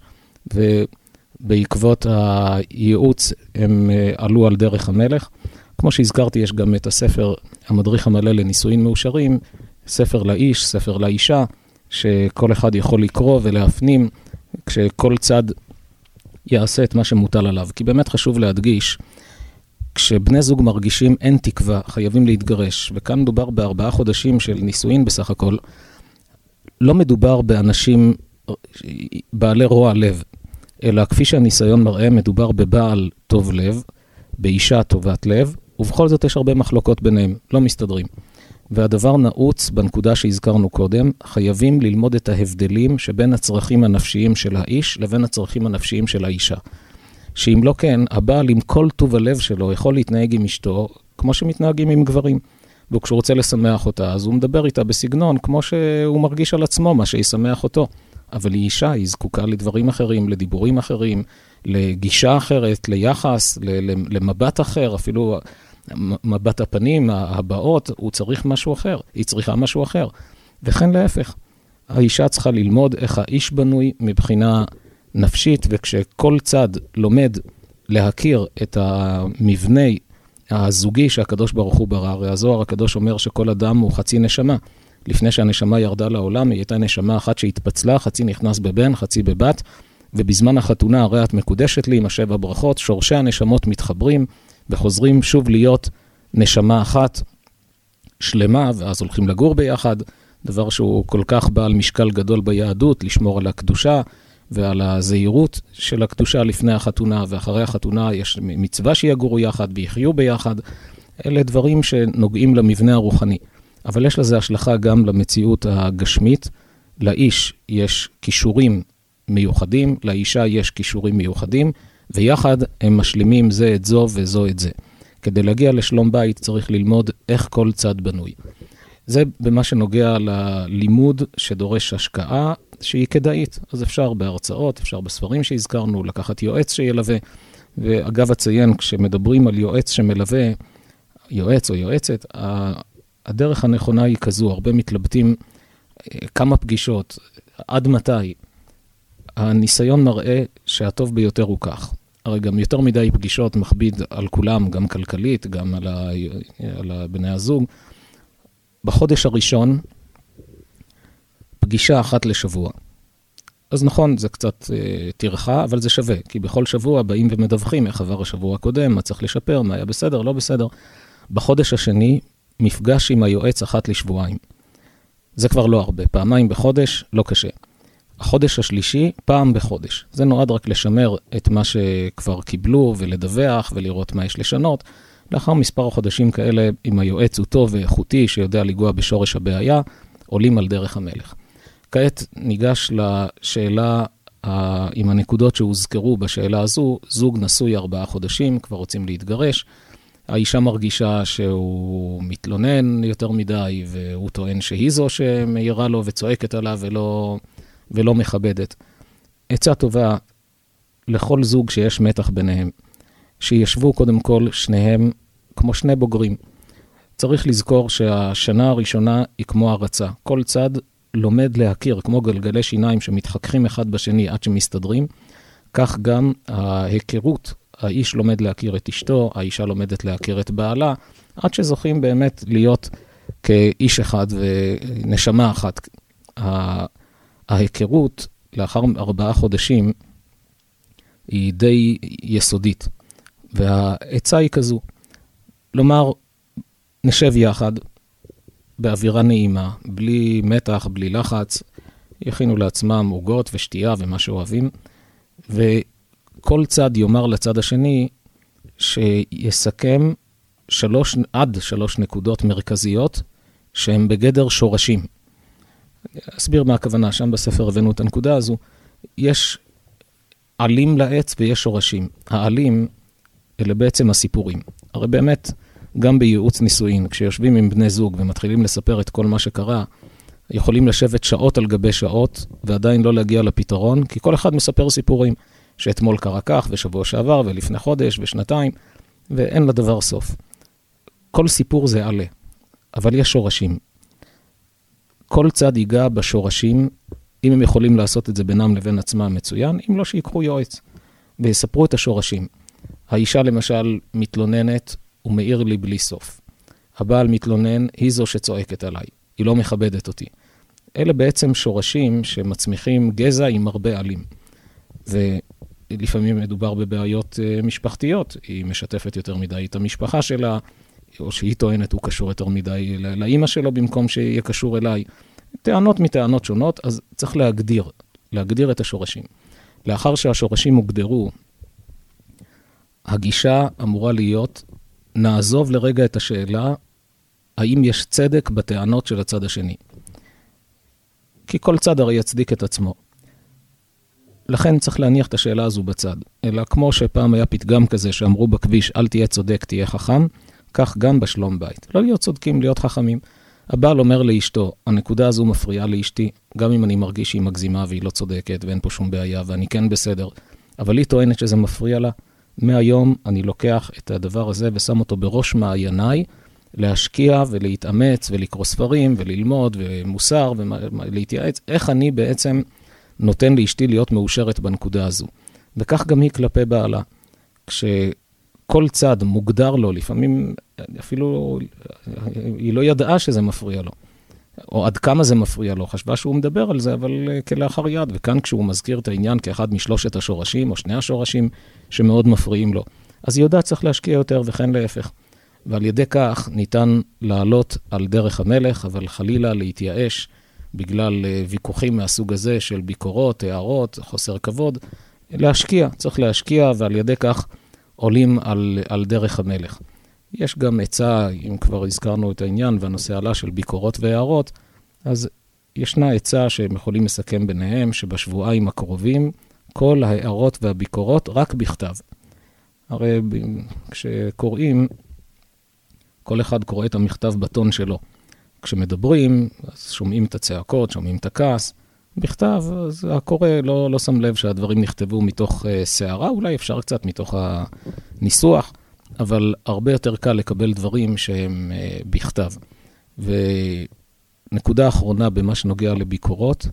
ובעקבות הייעוץ הם עלו על דרך המלך. כמו שהזכרתי, יש גם את הספר המדריך המלא לנישואין מאושרים, ספר לאיש, ספר לאישה, שכל אחד יכול לקרוא ולהפנים, כשכל צד יעשה את מה שמוטל עליו. כי באמת חשוב להדגיש, כשבני זוג מרגישים אין תקווה, חייבים להתגרש, וכאן מדובר בארבעה חודשים של נישואין בסך הכל, לא מדובר באנשים בעלי רוע לב, אלא כפי שהניסיון מראה, מדובר בבעל טוב לב, באישה טובת לב, ובכל זאת יש הרבה מחלוקות ביניהם, לא מסתדרים. והדבר נעוץ בנקודה שהזכרנו קודם, חייבים ללמוד את ההבדלים שבין הצרכים הנפשיים של האיש לבין הצרכים הנפשיים של האישה. שאם לא כן, הבעל עם כל טוב הלב שלו יכול להתנהג עם אשתו כמו שמתנהגים עם גברים. וכשהוא רוצה לשמח אותה, אז הוא מדבר איתה בסגנון כמו שהוא מרגיש על עצמו, מה שישמח אותו. אבל היא אישה, היא זקוקה לדברים אחרים, לדיבורים אחרים, לגישה אחרת, ליחס, למבט אחר, אפילו מבט הפנים, הבאות, הוא צריך משהו אחר, היא צריכה משהו אחר. וכן להפך, האישה צריכה ללמוד איך האיש בנוי מבחינה נפשית, וכשכל צד לומד להכיר את המבנה הזוגי שהקדוש ברוך הוא ברא, הרי הזוהר הקדוש אומר שכל אדם הוא חצי נשמה. לפני שהנשמה ירדה לעולם, היא הייתה נשמה אחת שהתפצלה, חצי נכנס בבן, חצי בבת, ובזמן החתונה הרי את מקודשת לי עם השבע ברכות, שורשי הנשמות מתחברים, וחוזרים שוב להיות נשמה אחת שלמה, ואז הולכים לגור ביחד, דבר שהוא כל כך בעל משקל גדול ביהדות, לשמור על הקדושה ועל הזהירות של הקדושה לפני החתונה, ואחרי החתונה יש מצווה שיגורו יחד ויחיו ביחד. אלה דברים שנוגעים למבנה הרוחני. אבל יש לזה השלכה גם למציאות הגשמית. לאיש יש כישורים מיוחדים, לאישה יש כישורים מיוחדים, ויחד הם משלימים זה את זו וזו את זה. כדי להגיע לשלום בית צריך ללמוד איך כל צד בנוי. זה במה שנוגע ללימוד שדורש השקעה שהיא כדאית. אז אפשר בהרצאות, אפשר בספרים שהזכרנו, לקחת יועץ שילווה. ואגב אציין, כשמדברים על יועץ שמלווה, יועץ או יועצת, הדרך הנכונה היא כזו, הרבה מתלבטים כמה פגישות, עד מתי. הניסיון מראה שהטוב ביותר הוא כך. הרי גם יותר מדי פגישות מכביד על כולם, גם כלכלית, גם על, ה... על בני הזוג. בחודש הראשון, פגישה אחת לשבוע. אז נכון, זה קצת אה, תרחה, אבל זה שווה, כי בכל שבוע באים ומדווחים איך עבר השבוע הקודם, מה צריך לשפר, מה היה בסדר, לא בסדר. בחודש השני, מפגש עם היועץ אחת לשבועיים. זה כבר לא הרבה, פעמיים בחודש, לא קשה. החודש השלישי, פעם בחודש. זה נועד רק לשמר את מה שכבר קיבלו ולדווח ולראות מה יש לשנות. לאחר מספר החודשים כאלה, אם היועץ הוא טוב ואיכותי שיודע לגוע בשורש הבעיה, עולים על דרך המלך. כעת ניגש לשאלה עם הנקודות שהוזכרו בשאלה הזו, זוג נשוי ארבעה חודשים, כבר רוצים להתגרש, האישה מרגישה שהוא מתלונן יותר מדי, והוא טוען שהיא זו שמאירה לו וצועקת עליו ולא, ולא מכבדת. עצה טובה לכל זוג שיש מתח ביניהם, שישבו קודם כל שניהם כמו שני בוגרים. צריך לזכור שהשנה הראשונה היא כמו הרצה. כל צד לומד להכיר, כמו גלגלי שיניים שמתחככים אחד בשני עד שמסתדרים, כך גם ההיכרות, האיש לומד להכיר את אשתו, האישה לומדת להכיר את בעלה, עד שזוכים באמת להיות כאיש אחד ונשמה אחת. ההיכרות לאחר ארבעה חודשים היא די יסודית, והעצה היא כזו, לומר, נשב יחד, באווירה נעימה, בלי מתח, בלי לחץ, יכינו לעצמם עוגות ושתייה ומה שאוהבים, וכל צד יאמר לצד השני שיסכם שלוש, עד שלוש נקודות מרכזיות שהן בגדר שורשים. אסביר מה הכוונה, שם בספר הבאנו את הנקודה הזו. יש עלים לעץ ויש שורשים. העלים אלה בעצם הסיפורים. הרי באמת, גם בייעוץ נישואין, כשיושבים עם בני זוג ומתחילים לספר את כל מה שקרה, יכולים לשבת שעות על גבי שעות, ועדיין לא להגיע לפתרון, כי כל אחד מספר סיפורים, שאתמול קרה כך, ושבוע שעבר, ולפני חודש, ושנתיים, ואין לדבר סוף. כל סיפור זה עלה, אבל יש שורשים. כל צד ייגע בשורשים, אם הם יכולים לעשות את זה בינם לבין עצמם מצוין, אם לא שיקחו יועץ, ויספרו את השורשים. האישה למשל מתלוננת, ומאיר לי בלי סוף. הבעל מתלונן, היא זו שצועקת עליי. היא לא מכבדת אותי. אלה בעצם שורשים שמצמיחים גזע עם הרבה עלים. ולפעמים מדובר בבעיות משפחתיות. היא משתפת יותר מדי את המשפחה שלה, או שהיא טוענת, הוא קשור יותר מדי לאמא שלו במקום שיהיה קשור אליי. טענות מטענות שונות, אז צריך להגדיר, להגדיר את השורשים. לאחר שהשורשים הוגדרו, הגישה אמורה להיות, נעזוב לרגע את השאלה, האם יש צדק בטענות של הצד השני. כי כל צד הרי יצדיק את עצמו. לכן צריך להניח את השאלה הזו בצד. אלא כמו שפעם היה פתגם כזה שאמרו בכביש, אל תהיה צודק, תהיה חכם, כך גם בשלום בית. לא להיות צודקים, להיות חכמים. הבעל אומר לאשתו, הנקודה הזו מפריעה לאשתי, גם אם אני מרגיש שהיא מגזימה והיא לא צודקת ואין פה שום בעיה ואני כן בסדר, אבל היא טוענת שזה מפריע לה. מהיום אני לוקח את הדבר הזה ושם אותו בראש מעייניי, להשקיע ולהתאמץ ולקרוא ספרים וללמוד ומוסר ולהתייעץ, איך אני בעצם נותן לאשתי להיות מאושרת בנקודה הזו. וכך גם היא כלפי בעלה. כשכל צד מוגדר לו, לפעמים אפילו היא לא ידעה שזה מפריע לו, או עד כמה זה מפריע לו, חשבה שהוא מדבר על זה, אבל כלאחר יד, וכאן כשהוא מזכיר את העניין כאחד משלושת השורשים, או שני השורשים שמאוד מפריעים לו, אז היא יודעת צריך להשקיע יותר וכן להפך. ועל ידי כך ניתן לעלות על דרך המלך, אבל חלילה להתייאש בגלל ויכוחים מהסוג הזה של ביקורות, הערות, חוסר כבוד, להשקיע, צריך להשקיע, ועל ידי כך עולים על, על דרך המלך. יש גם עצה, אם כבר הזכרנו את העניין והנושא עלה של ביקורות והערות, אז ישנה עצה שהם יכולים לסכם ביניהם, שבשבועיים הקרובים, כל ההערות והביקורות רק בכתב. הרי כשקוראים, כל אחד קורא את המכתב בטון שלו. כשמדברים, אז שומעים את הצעקות, שומעים את הכעס. בכתב, אז הקורא לא, לא שם לב שהדברים נכתבו מתוך uh, שערה, אולי אפשר קצת מתוך הניסוח, אבל הרבה יותר קל לקבל דברים שהם uh, בכתב. ונקודה אחרונה במה שנוגע לביקורות,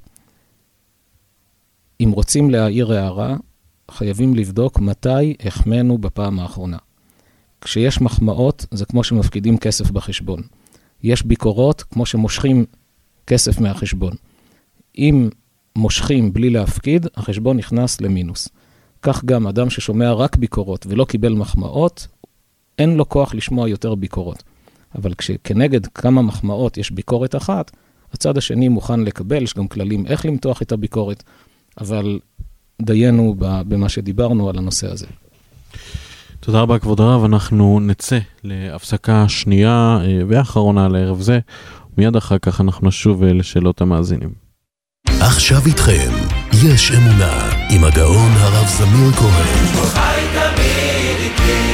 אם רוצים להעיר הערה, חייבים לבדוק מתי החמנו בפעם האחרונה. כשיש מחמאות, זה כמו שמפקידים כסף בחשבון. יש ביקורות, כמו שמושכים כסף מהחשבון. אם מושכים בלי להפקיד, החשבון נכנס למינוס. כך גם אדם ששומע רק ביקורות ולא קיבל מחמאות, אין לו כוח לשמוע יותר ביקורות. אבל כשכנגד כמה מחמאות יש ביקורת אחת, הצד השני מוכן לקבל, יש גם כללים איך למתוח את הביקורת, אבל דיינו במה שדיברנו על הנושא הזה. תודה רבה כבוד הרב, אנחנו נצא להפסקה שנייה ואחרונה לערב זה, ומיד אחר כך אנחנו נשוב לשאלות המאזינים. עכשיו איתכם, יש אמונה, עם הגאון הרב זמיר כהן. חי תמיד איתי.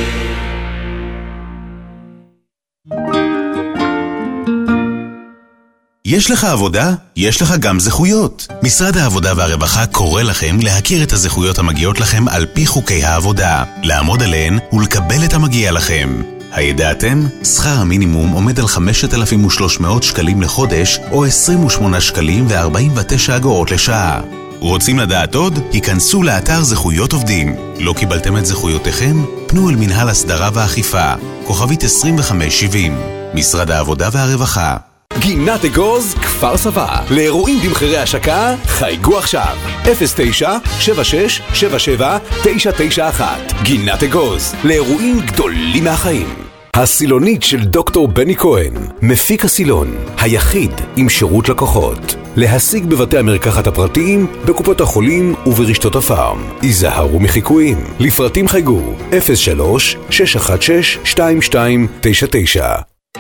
יש לך עבודה? יש לך גם זכויות. משרד העבודה והרווחה קורא לכם להכיר את הזכויות המגיעות לכם על פי חוקי העבודה, לעמוד עליהן ולקבל את המגיע לכם. הידעתם? שכר המינימום עומד על חמשת אלפים ושלוש מאות שקלים לחודש, או עשרים ושמונה שקלים ו-ארבעים ותשע אגורות לשעה. רוצים לדעת עוד? היכנסו לאתר זכויות עובדים. לא קיבלתם את זכויותיכם? פנו אל מנהל הסדרה ואכיפה, כוכבית עשרים וחמש שבעים, משרד העבודה והרווחה. גינת אגוז, כפר סבא. לאירועים במחירי השקה, חייגו עכשיו. אפס תשע שבע שש שבע שבע תשע תשע אחת. גינת אגוז, לאירועים גדולים מהחיים. הסילונית של דוקטור בני כהן, מפיק הסילון, היחיד עם שירות לקוחות. להשיג בבתי המרקחת הפרטיים, בקופות החולים וברשתות הפארם. היזהרו מחיקויים. לפרטים חייגו אפס שלוש שש אחת שש שתיים שתיים תשע תשע.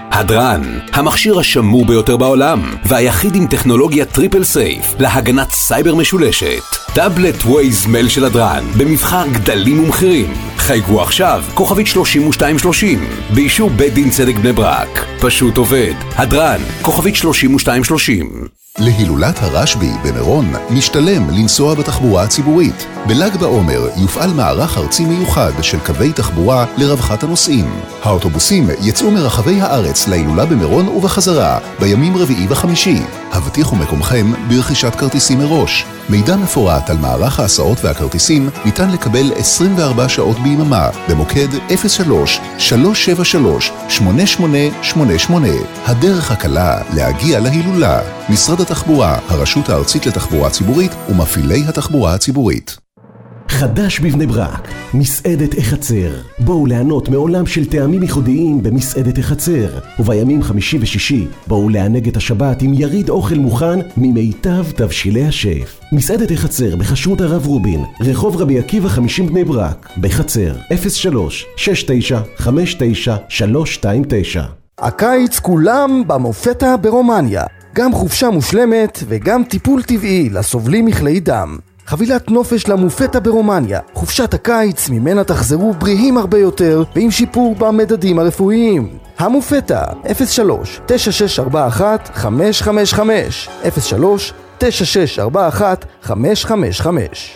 הדרן, המכשיר השמור ביותר בעולם, והיחיד עם טכנולוגיה טריפל סייף להגנת סייבר משולשת. טאבלט ווייז מייל של הדרן, במבחר גדלים ומחירים. חייגו עכשיו, כוכבית שלושים ושתיים שלושים, באישור בית דין צדק בני ברק. פשוט עובד. הדרן, כוכבית שלושים ושתיים שלושים. להילולת הרשב"י במירון משתלם לנסוע בתחבורה הציבורית. בל"ג בעומר יופעל מערך ארצי מיוחד של קווי תחבורה לרווחת הנוסעים. האוטובוסים יצאו מרחבי הארץ להילולה במירון ובחזרה בימים רביעי וחמישי. הבטיחו מקומכם ברכישת כרטיסים מראש. מידע מפורט על מערך ההסעות והכרטיסים ניתן לקבל עשרים וארבע שעות ביממה במוקד אפס שלוש שלוש שבע שלוש שמונה שמונה שמונה שמונה. הדרך הקלה להגיע להילולה. משרד התחבורה, הרשות הארצית לתחבורה ציבורית ומפעילי התחבורה הציבורית. חדש בבני ברק, מסעדת החצר. בואו ליהנות מעולם של טעמים ייחודיים במסעדת החצר. ובימים חמישי ושישי, בואו לענג את השבת עם יריד אוכל מוכן ממיטב תבשילי השף. מסעדת החצר בחשרות הרב רובין, רחוב רבי עקיבא חמישים בני ברק, בחצר, אפס שלוש שש תשע חמש תשע שלוש שתיים תשע. הקיץ כולם במופתה ברומניה. גם חופשה מושלמת וגם טיפול טבעי לסובלים מכלי דם. חבילת נופש למופתה ברומניה, חופשת הקיץ ממנה תחזרו בריאים הרבה יותר ועם שיפור במדדים הרפואיים. המופתה אפס שלוש תשע שש ארבע אחת חמש חמש חמש אפס שלוש תשע שש ארבע אחת חמש חמש חמש.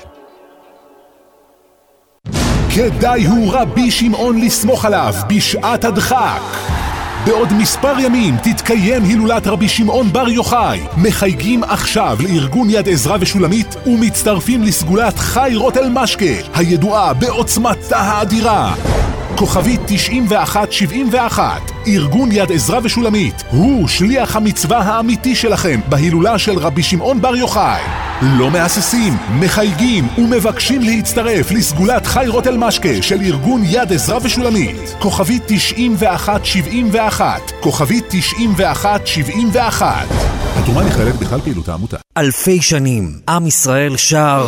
כדאי הוא רבי שמעון לסמוך עליו בשעת הדחק. בעוד מספר ימים תתקיים הילולת רבי שמעון בר יוחאי. מחייגים עכשיו לארגון יד עזרא ושולמית ומצטרפים לסגולת חי רוטל משקה, הידועה בעוצמתה האדירה. כוכבית תשעים ואחת שבעים ואחת. ארגון יד עזרא ושולמית הוא שליח המצווה האמיתי שלכם בהילולה של רבי שמעון בר יוחאי. לא מהססים, מחייגים ומבקשים להצטרף לסגולת חי רוטל משקה של ארגון יד עזרא ושולמית. כוכבית תשעים ואחת שבעים ואחת. כוכבית תשעים ואחת שבעים ואחת. התרומה נכללת בכלל פעילות העמותה. אלפי שנים עם ישראל שר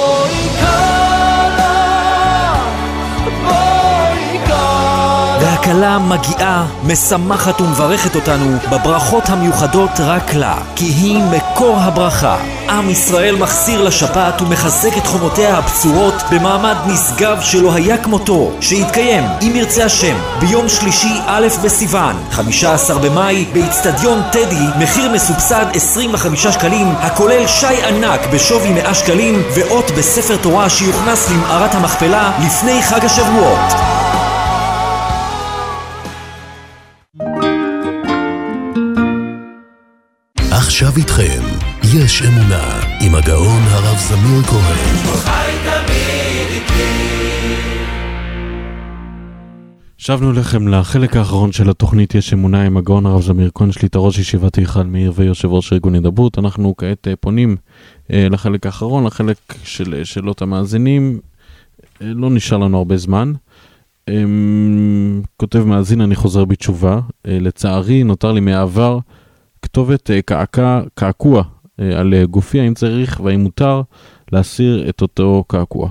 והקלה מגיעה, משמחת ומברכת אותנו בברכות המיוחדות רק לה, כי היא מקור הברכה. עם ישראל מחסיר לשפעת ומחזק את חומותיה הבצורות במעמד נשגב שלא היה כמותו, שיתקיים, אם ירצה השם, ביום שלישי א' בסיוון, חמישה עשר במאי, באצטדיון טדי, מחיר מסובסד עשרים וחמישה שקלים, הכולל שי ענק בשווי מאה שקלים, ואות בספר תורה שיוכנס למערת המכפלה לפני חג השבועות. עכשיו איתכם, יש אמונה, עם הגאון הרב זמיר כהן. חי תמיד איתי. שבנו לכם לחלק האחרון של התוכנית יש אמונה עם הגאון הרב זמיר כהן, שליטה ראש ישיבת היכל מאיר ויושב ראש ארגון הידברות. אנחנו כעת פונים לחלק האחרון, לחלק של שאלות המאזינים. לא נשאר לנו הרבה זמן. כותב מאזין, אני חוזר בתשובה. לצערי נותר לי מהעבר כתובת קעקע, קעקוע על גופי, האם צריך והאם מותר להסיר את אותו קעקוע?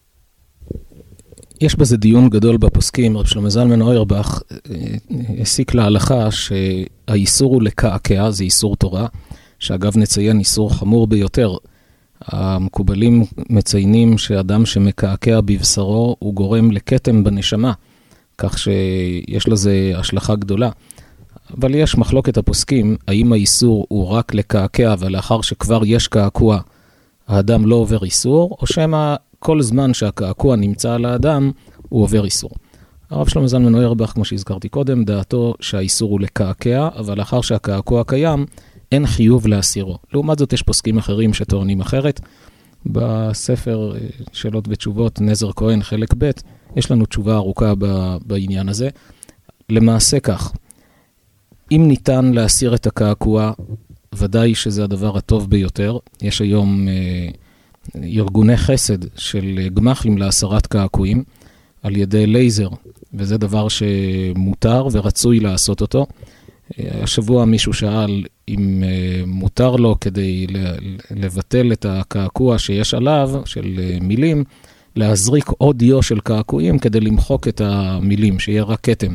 יש בזה דיון גדול בפוסקים. רב שלמה זלמן אוירבך הסיק להלכה שהאיסור הוא לקעקע, זה איסור תורה, שאגב נציין איסור חמור ביותר. המקובלים מציינים שאדם שמקעקע בבשרו הוא גורם לקטם בנשמה, כך שיש לזה השלכה גדולה. אבל יש מחלוקת הפוסקים, האם האיסור הוא רק לקעקע, ולאחר שכבר יש קעקוע, האדם לא עובר איסור, או שמה כל זמן שהקעקוע נמצא על האדם, הוא עובר איסור. הרב שלמה זלמן אוירבך, כמו שהזכרתי קודם, דעתו שהאיסור הוא לקעקע, אבל לאחר שהקעקוע קיים, אין חיוב להסירו. לעומת זאת, יש פוסקים אחרים שטוענים אחרת. בספר שאלות ותשובות, נזר כהן, חלק ב', יש לנו תשובה ארוכה בעניין הזה. למעשה כך, אם ניתן להסיר את הקעקוע, ודאי שזה הדבר הטוב ביותר. יש היום אה, ארגוני חסד של גמחים להסרת קעקועים על ידי לייזר, וזה דבר שמותר ורצוי לעשות אותו. אה, השבוע מישהו שאל אם אה, מותר לו כדי לבטל את הקעקוע שיש עליו, של אה, מילים, להזריק עוד דיו של קעקועים כדי למחוק את המילים, שיהיה רק כתם.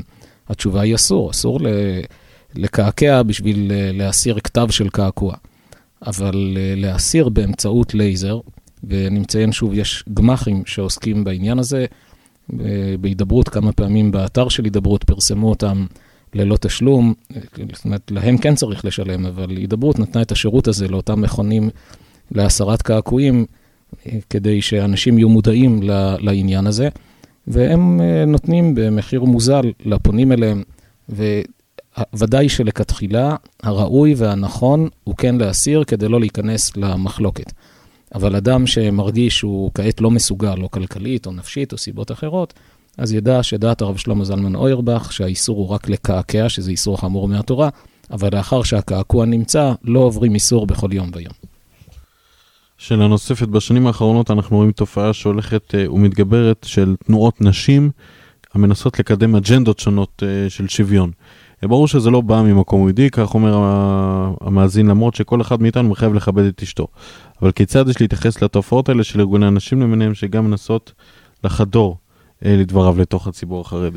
התשובה היא אסור, אסור לקעקע בשביל להסיר כתב של קעקוע. אבל להסיר באמצעות לייזר, ואני מציין שוב, יש גמחים שעוסקים בעניין הזה, בהידברות כמה פעמים באתר של הידברות, פרסמו אותם ללא תשלום, זאת אומרת, להם כן צריך לשלם, אבל הידברות נתנה את השירות הזה לאותם מכונים להסרת קעקועים, כדי שאנשים יהיו מודעים לעניין הזה, והם נותנים במחיר מוזל לפונים אליהם, וודאי שלכתחילה הראוי והנכון הוא כן להסיר כדי לא להיכנס למחלוקת. אבל אדם שמרגיש שהוא כעת לא מסוגל, או כלכלית, או נפשית, או סיבות אחרות, אז ידע שדעת הרב שלמה זלמן אוירבך, שהאיסור הוא רק לקעקע, שזה איסור חמור מהתורה, אבל לאחר שהקעקוע נמצא, לא עוברים איסור בכל יום ויום. שאלה נוספת, בשנים האחרונות אנחנו רואים תופעה שהולכת ומתגברת של תנועות נשים, המנסות לקדם אג'נדות שונות של שוויון. ברור שזה לא בא ממקום יהודי, כך אומר המאזין, למרות שכל אחד מאיתנו מחייב לכבד את אשתו. אבל כיצד יש להתייחס לתופעות האלה של ארגוני הנשים למיניהם, שגם מנסות לחדור לדבריו לתוך הציבור החרדי?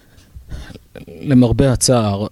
למרבה הצער,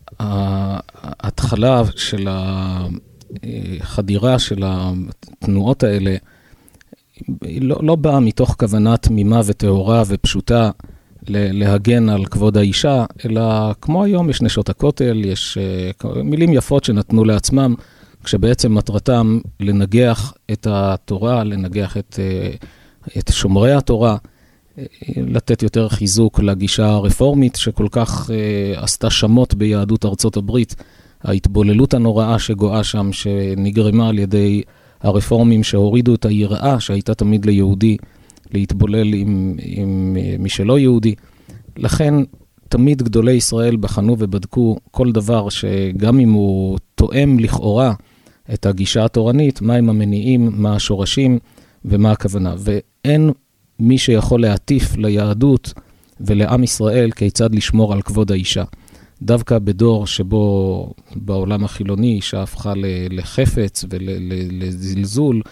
ההתחלה של החדירה של התנועות האלה, לא, לא באה מתוך כוונה תמימה וטהורה ופשוטה, להגן על כבוד האישה, אלא כמו היום יש נשות הכותל, יש מילים יפות שנתנו לעצמם, כשבעצם מטרתם לנגח את התורה, לנגח את, את שומרי התורה, לתת יותר חיזוק לגישה הרפורמית, שכל כך עשתה שמות ביהדות ארצות הברית, ההתבוללות הנוראה שגואה שם, שנגרמה על ידי הרפורמים שהורידו את היראה, שהייתה תמיד ליהודי, להתבולל עם, עם מי שלא יהודי. לכן תמיד גדולי ישראל בחנו ובדקו כל דבר שגם אם הוא תואם לכאורה את הגישה התורנית, מה הם המניעים, מה השורשים ומה הכוונה. ואין מי שיכול להטיף ליהדות ולעם ישראל כיצד לשמור על כבוד האישה. דווקא בדור שבו בעולם החילוני אישה הפכה לחפץ ולזלזול,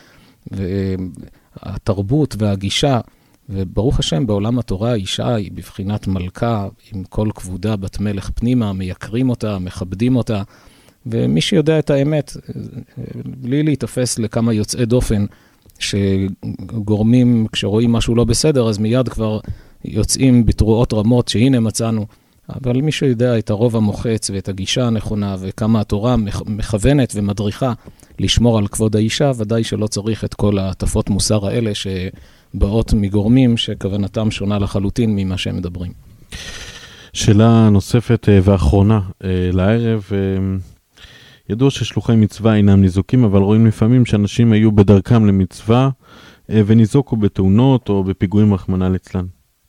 והתרבות והגישה, וברוך השם בעולם התורה האישה היא בבחינת מלכה עם כל כבודה בת מלך פנימה, מייקרים אותה, מכבדים אותה, ומי שיודע את האמת, בלי להתאפס לכמה יוצאי דופן, שגורמים כשרואים משהו לא בסדר, אז מיד כבר יוצאים בתרועות רמות שהנה מצאנו, אבל מי שיודע את הרוב המוחץ ואת הגישה הנכונה וכמה התורה מכוונת ומדריכה לשמור על כבוד האישה, ודאי שלא צריך את כל העטפות מוסר האלה שבאות מגורמים שכוונתם שונה לחלוטין ממה שהם מדברים. שאלה נוספת ואחרונה לערב, ידוע ששלוחי מצווה אינם ניזוקים, אבל רואים לפעמים שאנשים היו בדרכם למצווה וניזוקו בתאונות או בפיגועים רחמנא ליצלן.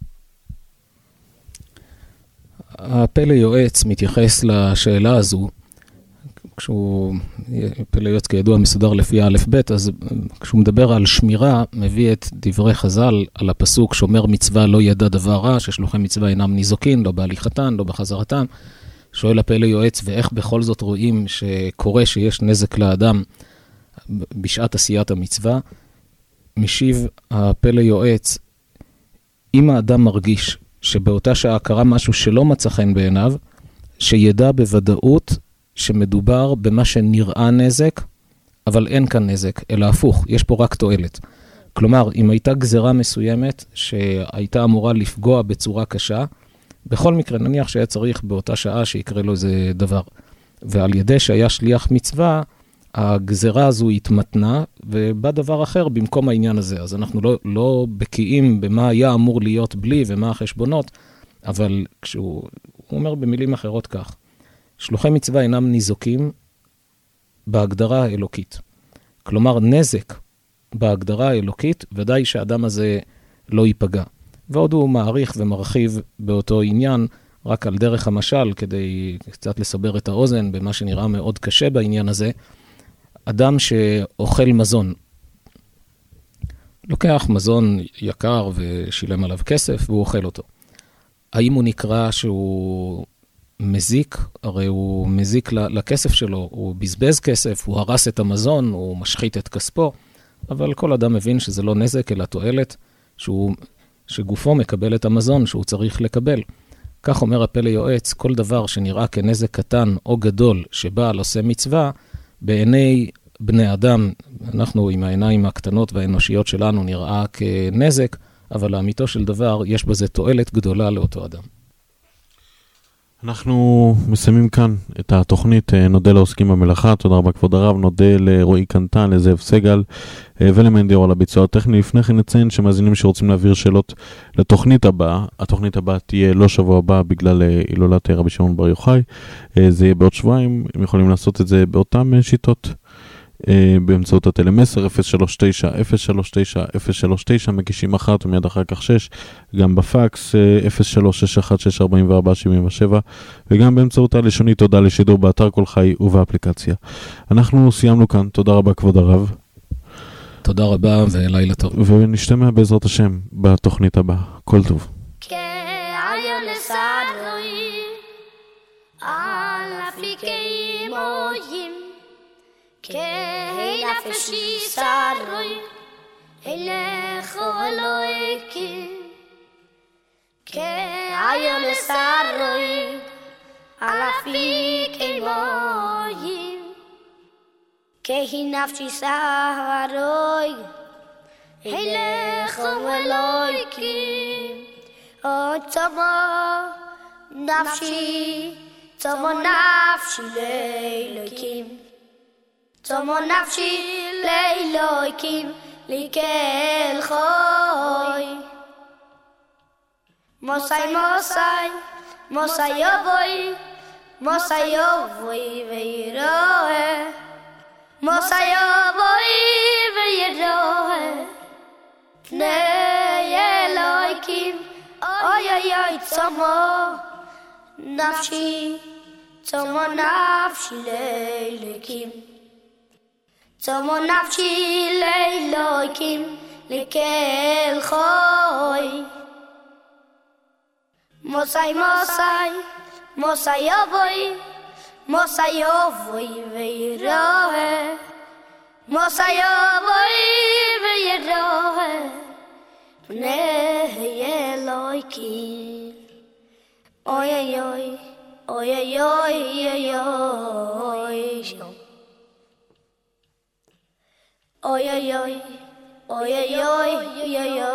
הפלא יועץ מתייחס לשאלה הזו, כשהוא, פלא יועץ כידוע מסודר לפי א' ב', אז כשהוא מדבר על שמירה, מביא את דברי חז"ל על הפסוק, שומר מצווה לא ידע דבר רע, ששלוחי מצווה אינם ניזוקין, לא בהליכתן, לא בחזרתן. שואל הפלא יועץ, ואיך בכל זאת רואים שקורה שיש נזק לאדם בשעת עשיית המצווה? משיב הפלא יועץ, אם האדם מרגיש שבאותה שעה קרה משהו שלא מצא חן בעיניו, שידע בוודאות שמדובר במה שנראה נזק, אבל אין כאן נזק, אלא הפוך, יש פה רק תועלת. כלומר, אם הייתה גזרה מסוימת שהייתה אמורה לפגוע בצורה קשה, בכל מקרה נניח שהיה צריך באותה שעה שיקרה לו איזה דבר. ועל ידי שהיה שליח מצווה, הגזרה הזו התמתנה, ובא דבר אחר במקום העניין הזה. אז אנחנו לא, לא בקיאים במה היה אמור להיות בלי ומה החשבונות, אבל כשהוא הוא אומר במילים אחרות כך, שלוחי מצווה אינם ניזוקים בהגדרה האלוקית. כלומר, נזק בהגדרה האלוקית, ודאי שהאדם הזה לא ייפגע. ועוד הוא מעריך ומרחיב באותו עניין, רק על דרך המשל, כדי קצת לסבר את האוזן במה שנראה מאוד קשה בעניין הזה, אדם שאוכל מזון, לוקח מזון יקר ושילם עליו כסף והוא אוכל אותו. האם הוא נקרא שהוא מזיק? הרי הוא מזיק לכסף שלו, הוא בזבז כסף, הוא הרס את המזון, הוא משחית את כספו, אבל כל אדם מבין שזה לא נזק אלא תועלת, שהוא, שגופו מקבל את המזון שהוא צריך לקבל. כך אומר הפלא יועץ, כל דבר שנראה כנזק קטן או גדול שבעל עושה מצווה, בעיני בני אדם, אנחנו עם העיניים הקטנות והאנושיות שלנו נראה כנזק, אבל לאמיתו של דבר יש בזה תועלת גדולה לאותו אדם. אנחנו מסיימים כאן את התוכנית, נודה לעוסקים במלאכה, תודה רבה כבוד הרב, נודה לרועי קנטן, לזאב סגל ולמנדיור על הביצוע הטכני. לפני כן נציין שמאזינים שרוצים להעביר שאלות לתוכנית הבאה, התוכנית הבאה תהיה לא שבוע הבא בגלל הילולת רבי שמעון בר יוחאי, זה יהיה בעוד שבועיים, הם יכולים לעשות את זה באותן שיטות, באמצעות הטלמסר אפס שלוש תשע אפס שלוש תשע אפס שלוש תשע, מגישים אחת ומיד אחר כך שש, גם בפקס אפס שלוש שש אחת שש ארבע ארבע שבע שבע, וגם באמצעות הלשונית תודה לשידור באתר כל חי ובאפליקציה. אנחנו סיימנו כאן, תודה רבה כבוד הרב. תודה רבה ולילה טוב. ונשתמע בעזרת השם בתוכנית הבאה. כל טוב. Kei nafshi saroi elecho eloikim Kei ayon saroi alafi kei moyim Kei nafshi saroi elecho eloikim O tomo nafshi tomo nafshi leilokim Tomo nafshi leiloikim likel choy Mosai mosai mosai yovoy mosai yovoy veiroe Mosai yovoy veiroe Pnei eloikim oy oy oy tomo nafshi tomo nafshi leiloikim Tomo nafshi leiloikim likel choy Mosai mosai mosai yovoy mosai yovoy veiroe Mosai yovoy veiroe Pnei eloikim Oy oy oy oy oy oy oy oy Oy oy oy oy oy oy oy oy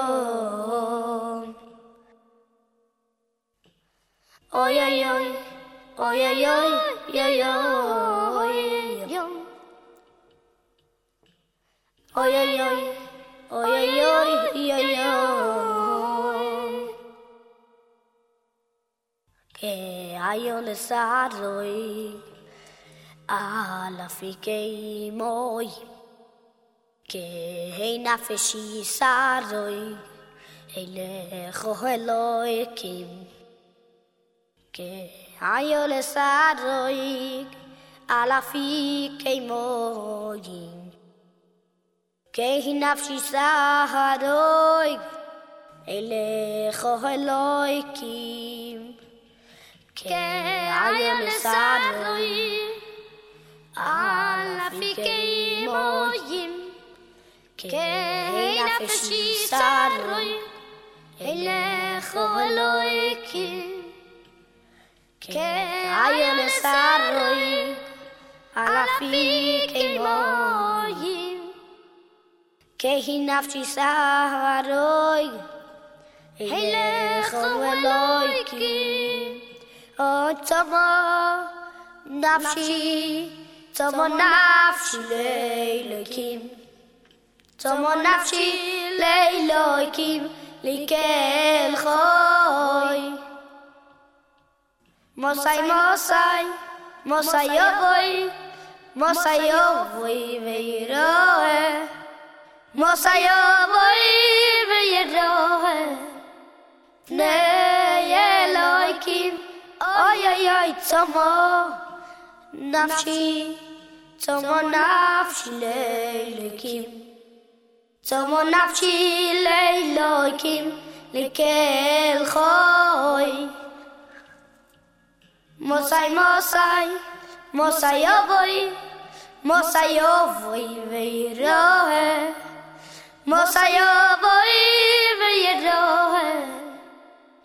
Oy oy oy oy oy oy oy oy Oy oy oy oy oy oy oy Que ayon saroi ala fikei moy Que nafshi saroi elecho eloikim Que ayol saroi alafi keimoyim Que nafshi saroi elecho eloikim Que ayol saroi alafi keimoyim Kei nafshi saroi elecho eloikim Kei ayon saroi alafi keimoyim Kei nafshi saroi elecho eloikim O tomo nafshi tomo nafshi leiloikim Tomo nafshi leiloikim likel choy Mosai mosai mosai yovoy mosai yovoy veiroe Mosai yovoy veiroe Pnei eloikim oy oy oy tomo nafshi tomo nafshi leiloikim Tomo nafshi leiloikim likel choy Mosai mosai mosai yovoy mosai yovoy veiroe Mosai yovoy veiroe